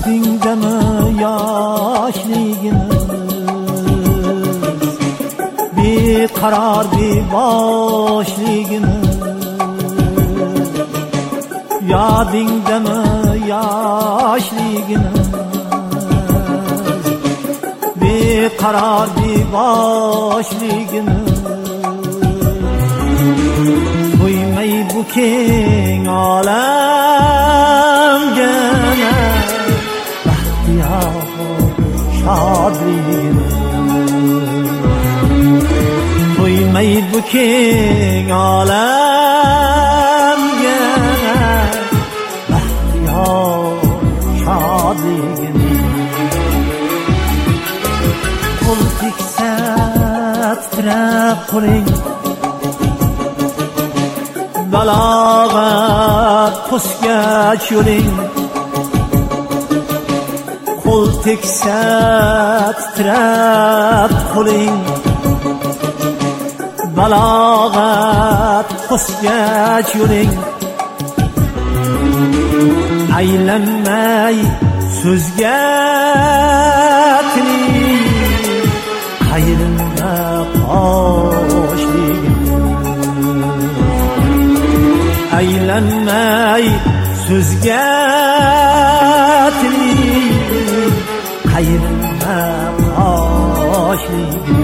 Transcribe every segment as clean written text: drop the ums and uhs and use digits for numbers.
Esingdemi yoshligimiz, beqaror beboshligimiz. Yodingdami yoshligimiz, beqaror beboshligimiz. To'ymay bu keng olamga baxtiyor shodligimiz. To'ymay bu keng olamga baxtiyor shodligimiz. Qo'l teksa titrab qo'ling, balog'at qo'sgach yo'ling. Qo'l teksa titrab qo'ling, balog'at qo'sgach yo'ling. Aylanmay so'zga tiling, qayrilma qoshligim. Aylanmay so'zga tiling, qayrilma qoshligim.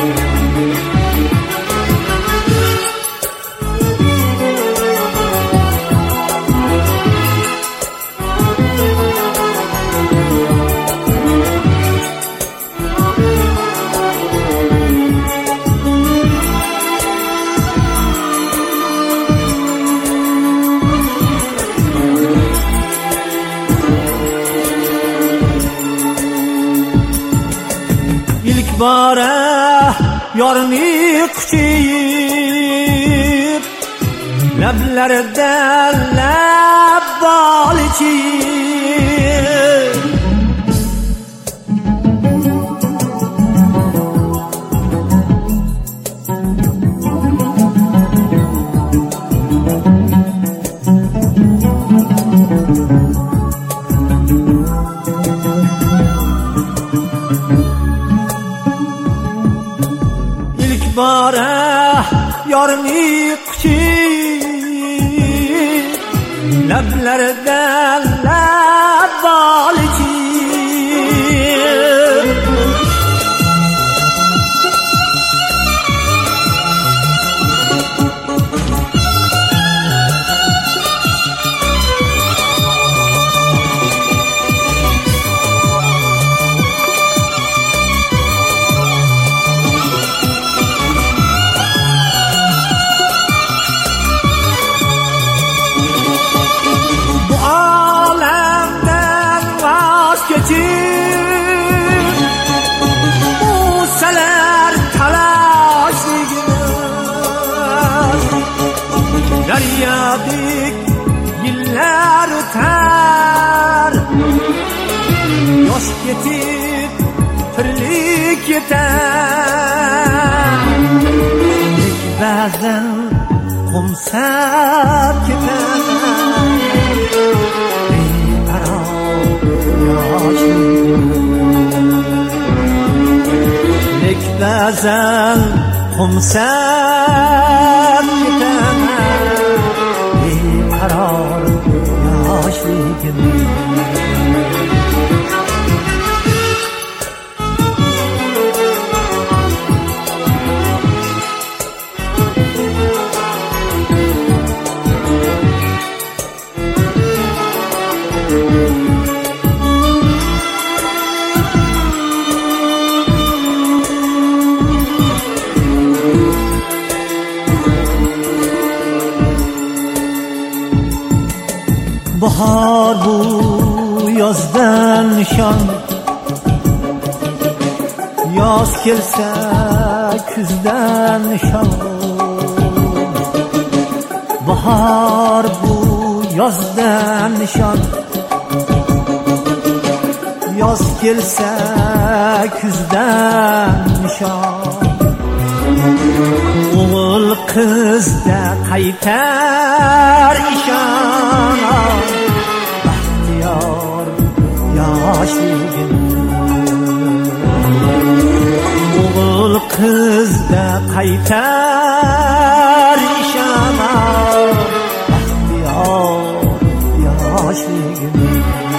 İlk bora yorni quchib, lablarida lab bolichib. Bora yorni quchib, lablarida lab bolichib. Usalar talashligimiz, daryodik yillar o'tar. Yosh ketib tirlik yetar, ba'zan qo'msab ketar. Lek ba'zan qo'msab ketaman, beqaror yoshligimni. Bahor bu yozdan nishon, yoz kelsa kuzdan nishon. Bahor bu yozdan nishon, yoz kelsa kuzdan nishon. O'g'il qizda qaytar ishon, baxtiyor qaytar ishana yoshligim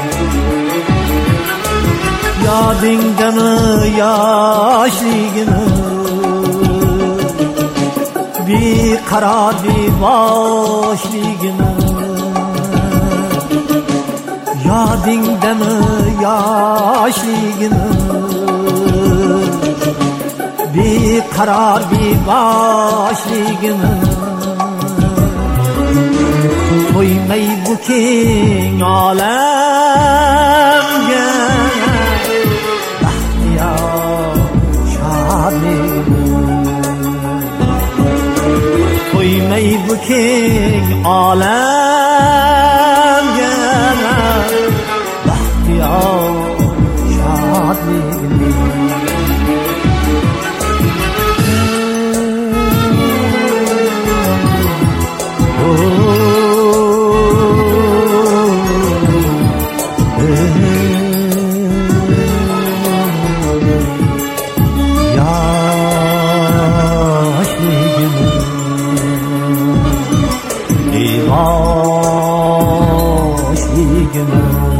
yodingdami yoshligim beqaror beboshligim yodingdami yoshligim beqaror beboshligim to'ymay bu keng olamga baxtiyor shodligim to'ymay bu keng olamga baxtiyor shodligim yoshligim